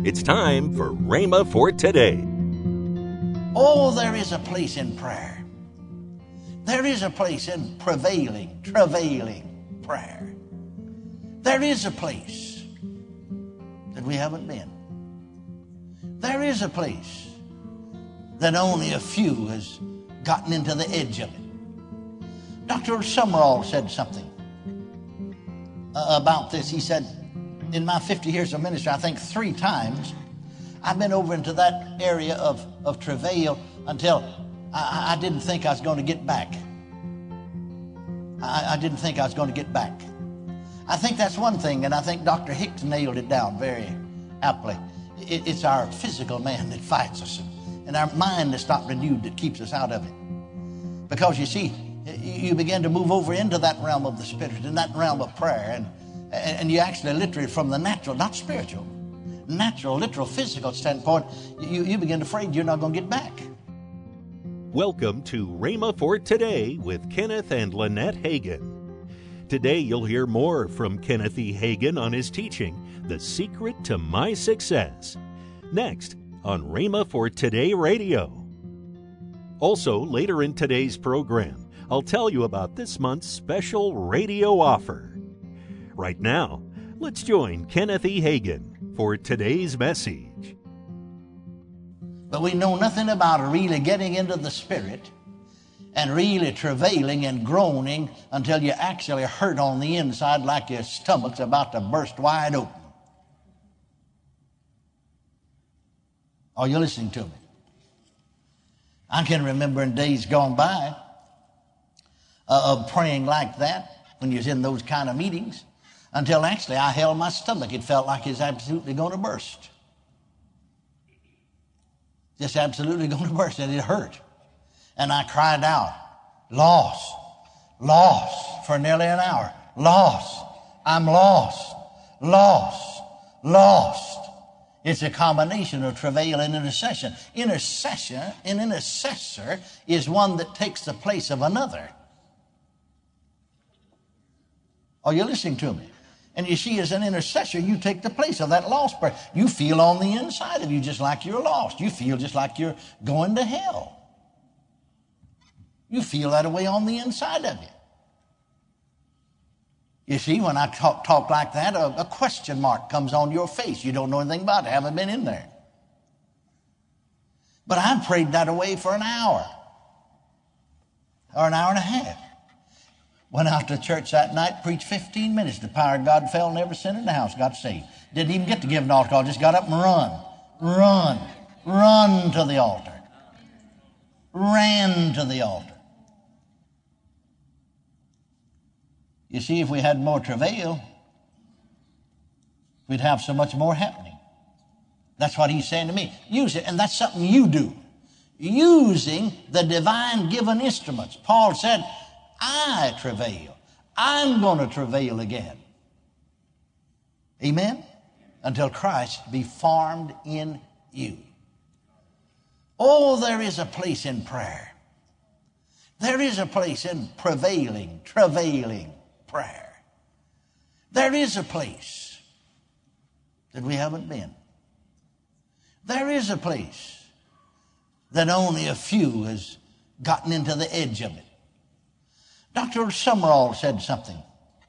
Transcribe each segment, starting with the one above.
It's time for Rhema for today. Oh, there is a place in prayer. There is a place in travailing prayer. There is a place that we haven't been. There is a place that only a few has gotten into the edge of it. Dr. Summerall said something about this. He said, in my 50 years of ministry, I think 3 times I've been over into that area of travail until I didn't think I was going to get back. I didn't think I was going to get back. I think that's one thing, and I think Dr. Hicks nailed it down very aptly. It's our physical man that fights us, and our mind that's not renewed that keeps us out of it. Because you see, you begin to move over into that realm of the Spirit, in that realm of prayer, and you actually literally from the natural, not spiritual, natural, literal, physical standpoint, you begin to afraid you're not going to get back. Welcome to Rhema for Today with Kenneth and Lynette Hagin. Today you'll hear more from Kenneth E. Hagin on his teaching, The Secret to My Success. Next on Rhema for Today Radio. Also, later in today's program, I'll tell you about this month's special radio offer. Right now, let's join Kenneth E. Hagin for today's message. But we know nothing about really getting into the Spirit and really travailing and groaning until you actually hurt on the inside like your stomach's about to burst wide open. Are you listening to me? I can remember in days gone by of praying like that when you was in those kind of meetings until actually I held my stomach. It felt like it was absolutely going to burst. Just absolutely going to burst, and it hurt. And I cried out, lost, for nearly an hour. Lost, I'm lost. It's a combination of travail and intercession. An intercessor is one that takes the place of another. Are you listening to me? And you see, as an intercessor, you take the place of that lost person. You feel on the inside of you just like you're lost. You feel just like you're going to hell. You feel that way on the inside of you. You see, when I talk like that, a question mark comes on your face. You don't know anything about it, haven't been in there. But I prayed that away for an hour or an hour and a half. Went out to church that night, preached 15 minutes. The power of God fell, and every sinner in the house got saved. Didn't even get to give an altar call, just got up and run to the altar. Ran to the altar. You see, if we had more travail, we'd have so much more happening. That's what he's saying to me. Use it, and that's something you do. Using the divine given instruments. Paul said, I travail. I'm going to travail again. Amen? Until Christ be formed in you. Oh, there is a place in prayer. There is a place in travailing prayer. There is a place that we haven't been. There is a place that only a few has gotten into the edge of it. Dr. Summerall said something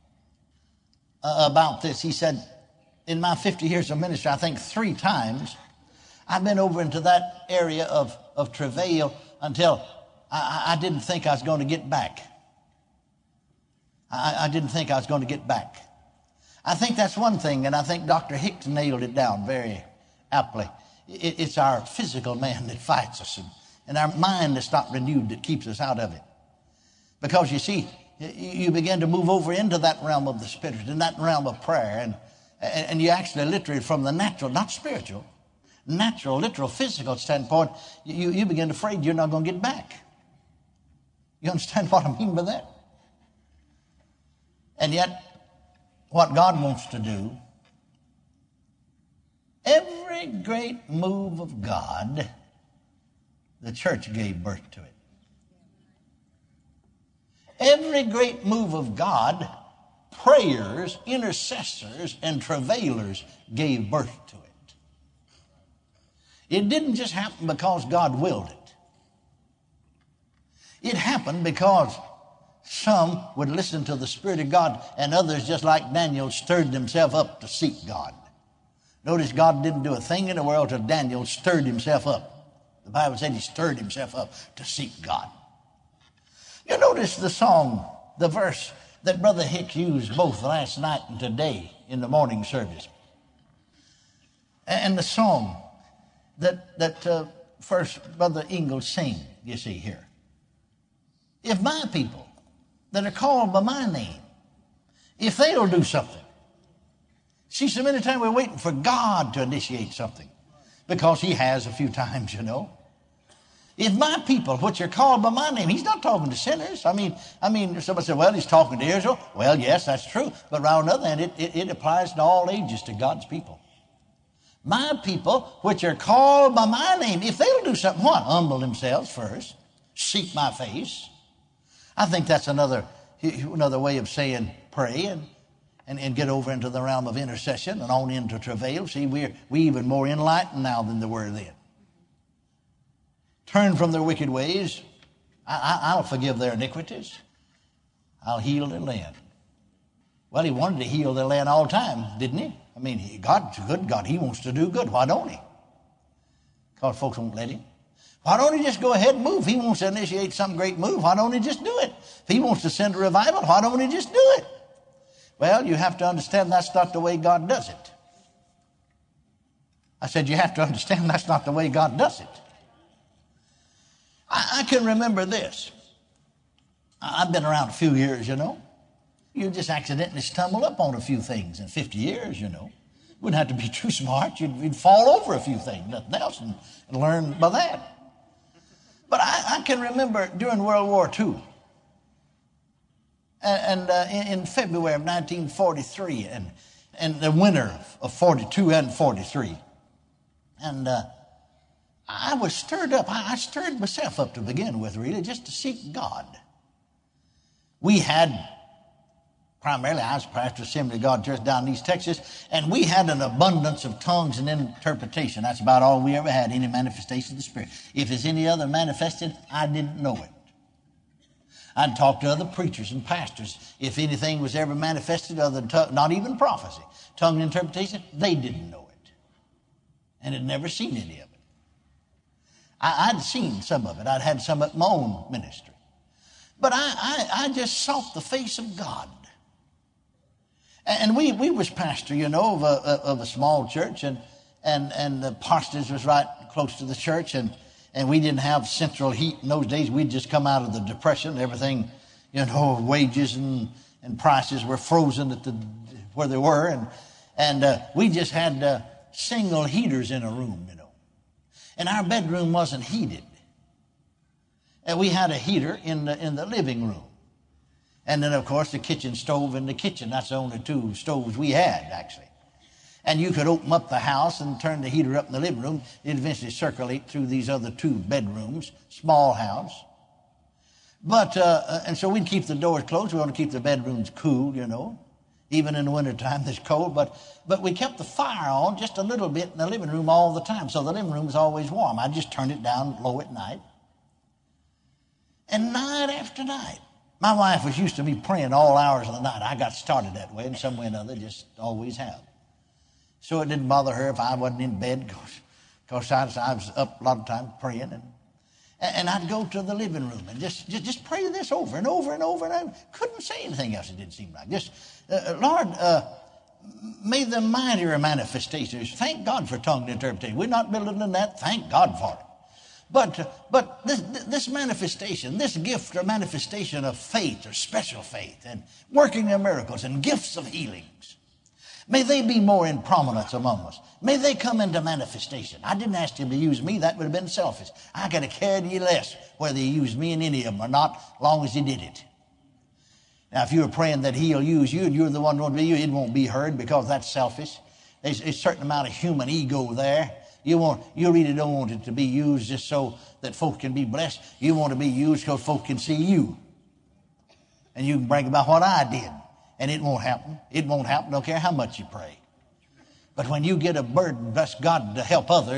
about this. He said, in my 50 years of ministry, I think 3 times I've been over into that area of travail until I didn't think I was going to get back. I didn't think I was going to get back. I think that's one thing, and I think Dr. Hicks nailed it down very aptly. It's our physical man that fights us, and our mind that's not renewed that keeps us out of it. Because you see, you begin to move over into that realm of the Spirit, in that realm of prayer, and you actually literally from the natural, not spiritual, natural, literal, physical standpoint, you begin to afraid you're not going to get back. You understand what I mean by that? And yet, what God wants to do, every great move of God, the church gave birth to it. Every great move of God, prayers, intercessors, and travailers gave birth to it. It didn't just happen because God willed it. It happened because some would listen to the Spirit of God, and others, just like Daniel, stirred themselves up to seek God. Notice God didn't do a thing in the world till Daniel stirred himself up. The Bible said he stirred himself up to seek God. You notice the song, the verse that Brother Hicks used both last night and today in the morning service. And the song that first Brother Ingalls sang, you see here. If my people that are called by my name, if they'll do something. See, so many times we're waiting for God to initiate something because he has a few times, you know. If my people, which are called by my name, he's not talking to sinners. I mean, somebody said, well, he's talking to Israel. Well, yes, that's true. But on the other hand, it applies to all ages to God's people. My people, which are called by my name, if they'll do something, what? Humble themselves first, seek my face. I think that's another way of saying pray and get over into the realm of intercession and on into travail. See, we're even more enlightened now than they were then. Turn from their wicked ways. I'll forgive their iniquities. I'll heal their land. Well, he wanted to heal their land all the time, didn't he? I mean, God's a good God. He wants to do good. Why don't he? Because folks won't let him. Why don't he just go ahead and move? He wants to initiate some great move. Why don't he just do it? If he wants to send a revival, why don't he just do it? Well, you have to understand that's not the way God does it. I said you have to understand that's not the way God does it. I can remember this. I've been around a few years, you know. You just accidentally stumble up on a few things in 50 years, you know. Wouldn't have to be too smart. You'd fall over a few things, nothing else, and learn by that. But I can remember during World War II, and in February of 1943, and the winter of 42 and 43, and I was stirred up. I stirred myself up to begin with, really, just to seek God. We had, primarily, I was pastor of Assembly of God Church down in East Texas, and we had an abundance of tongues and interpretation. That's about all we ever had, any manifestation of the Spirit. If there's any other manifested, I didn't know it. I'd talk to other preachers and pastors. If anything was ever manifested other than not even prophecy, tongue and interpretation, they didn't know it. And had never seen any of it. I'd seen some of it. I'd had some at my own ministry. But I just sought the face of God. And we was pastor, you know, of a small church, and the parsonage was right close to the church, and we didn't have central heat in those days. We'd just come out of the Depression. Everything, you know, wages and prices were frozen at where they were, and we just had single heaters in a room, you know. And our bedroom wasn't heated. And we had a heater in the living room. And then, of course, the kitchen stove in the kitchen. That's the only two stoves we had, actually. And you could open up the house and turn the heater up in the living room. It'd eventually circulate through these other two bedrooms, small house. But, and so we'd keep the doors closed. We want to keep the bedrooms cool, you know. Even in the wintertime, it's cold. But we kept the fire on just a little bit in the living room all the time. So the living room was always warm. I just turned it down low at night. And night after night, my wife was used to me praying all hours of the night. I got started that way, and some way or another, just always have. So it didn't bother her if I wasn't in bed, because I was up a lot of times praying. And I'd go to the living room and just pray this over and over and over. And I couldn't say anything else, it didn't seem like. Just, Lord, may the mightier manifestations, thank God for tongue and interpretation. We're not building on that, thank God for it. But this manifestation, this gift or manifestation of faith or special faith and working of miracles and gifts of healings, may they be more in prominence among us. May they come into manifestation. I didn't ask him to use me. That would have been selfish. I could have cared you less whether he used me in any of them or not, as long as he did it. Now, if you were praying that he'll use you and you're the one who won't be you, it won't be heard because that's selfish. There's a certain amount of human ego there. You really don't want it to be used just so that folk can be blessed. You want to be used because folk can see you. And you can brag about what I did. And it won't happen. It won't happen. Don't care how much you pray. But when you get a burden, bless God, to help others,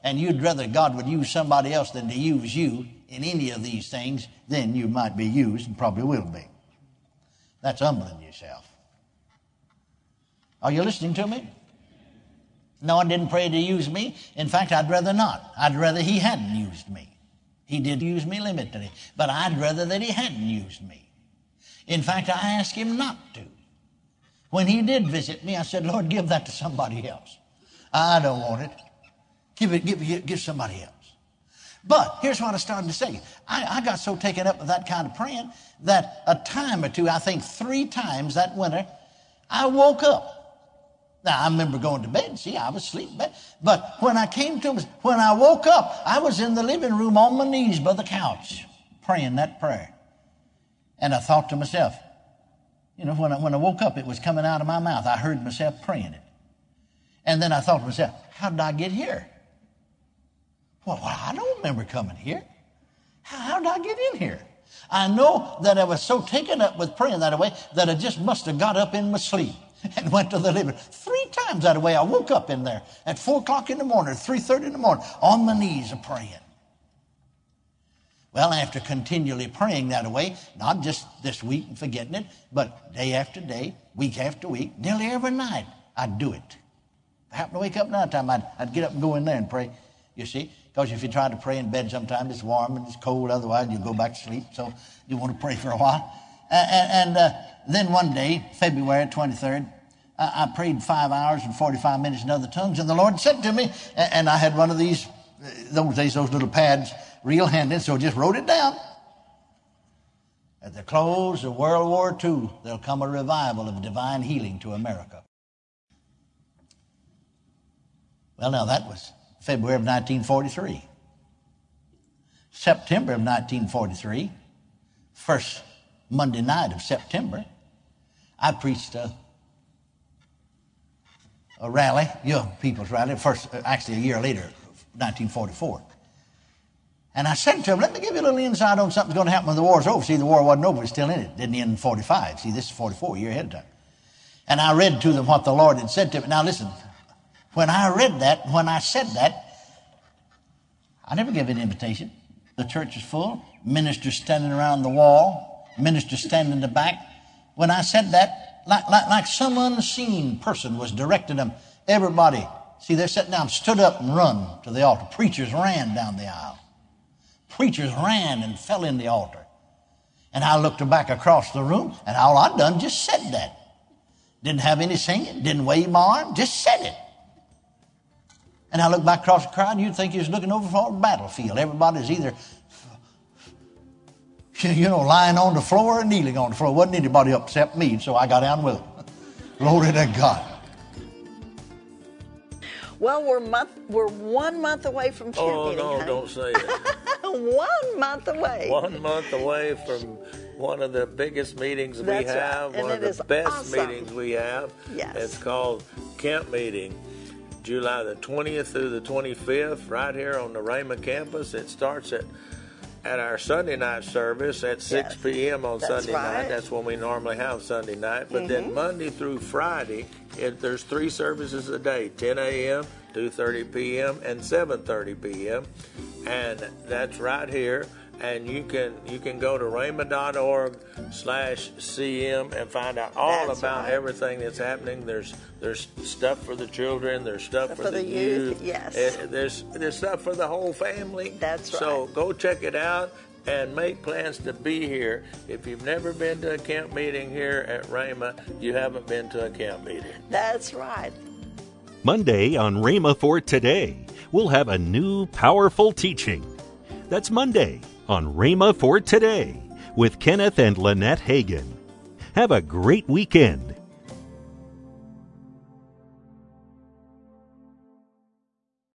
and you'd rather God would use somebody else than to use you in any of these things, then you might be used and probably will be. That's humbling yourself. Are you listening to me? No, I didn't pray to use me. In fact, I'd rather not. I'd rather he hadn't used me. He did use me limitedly, but I'd rather that he hadn't used me. In fact, I asked him not to. When he did visit me, I said, Lord, give that to somebody else. I don't want it. Give somebody else. But here's what I started to say. I got so taken up with that kind of praying that a time or two, I think 3 times that winter, I woke up. Now, I remember going to bed. See, I was asleep in bed. But when I woke up, I was in the living room on my knees by the couch praying that prayer. And I thought to myself, you know, when I woke up, it was coming out of my mouth. I heard myself praying it. And then I thought to myself, how did I get here? Well, I don't remember coming here. How did I get in here? I know that I was so taken up with praying that way that I just must have got up in my sleep and went to the living room. 3 times that way I woke up in there at 4 o'clock in the morning, 3:30 in the morning, on my knees praying. Well, after continually praying that way, not just this week and forgetting it, but day after day, week after week, nearly every night, I'd do it. If I happened to wake up night time, I'd get up and go in there and pray, you see. Because if you try to pray in bed sometimes, it's warm and it's cold. Otherwise, you go back to sleep. So you want to pray for a while. And then one day, February 23rd, I prayed 5 hours and 45 minutes in other tongues. And the Lord said to me, and I had one of these, those days, those little pads, real handy, so I just wrote it down. At the close of World War II, there'll come a revival of divine healing to America. Well, now that was February of 1943. September of 1943, first Monday night of September, I preached a rally, young people's rally, actually a year later, 1944. And I said to him, let me give you a little insight on something's going to happen when the war's over. See, the war wasn't over, it's still in it. Didn't end in 45. See, this is 44, a year ahead of time. And I read to them what the Lord had said to me. Now listen, when I read that, when I said that, I never gave an invitation. The church is full, ministers standing around the wall, ministers standing in the back. When I said that, like some unseen person was directing them, everybody, see, they're sitting down, stood up and run to the altar. Preachers ran down the aisle. Preachers ran and fell in the altar. And I looked back across the room, and all I'd done just said that. Didn't have any singing, didn't wave my arm, just said it. And I looked back across the crowd, and you'd think you was looking over for a battlefield. Everybody's either, lying on the floor or kneeling on the floor. Wasn't anybody up except me, so I got down with them. Glory to God. Well, we're 1 month away from camp meeting. Oh, no, don't say it. 1 month away. 1 month away from one of the biggest meetings we have, right. one of the best meetings we have. Yes. It's called Camp Meeting, July the 20th through the 25th, right here on the Rhema campus. It starts at our Sunday night service at 6 p.m. on Sunday night. That's when we normally have Sunday night. But then Monday through Friday, there's 3 services a day, 10 a.m., 2:30 p.m., and 7:30 p.m. And that's right here. And you can go to rhema.org/cm and find out all about everything that's happening. There's stuff for the children. There's stuff for the youth. Yes. There's stuff for the whole family. That's right. So go check it out and make plans to be here. If you've never been to a camp meeting here at Rhema, you haven't been to a camp meeting. That's right. Monday on Rhema for Today, we'll have a new powerful teaching. That's Monday on Rhema for Today with Kenneth and Lynette Hagin. Have a great weekend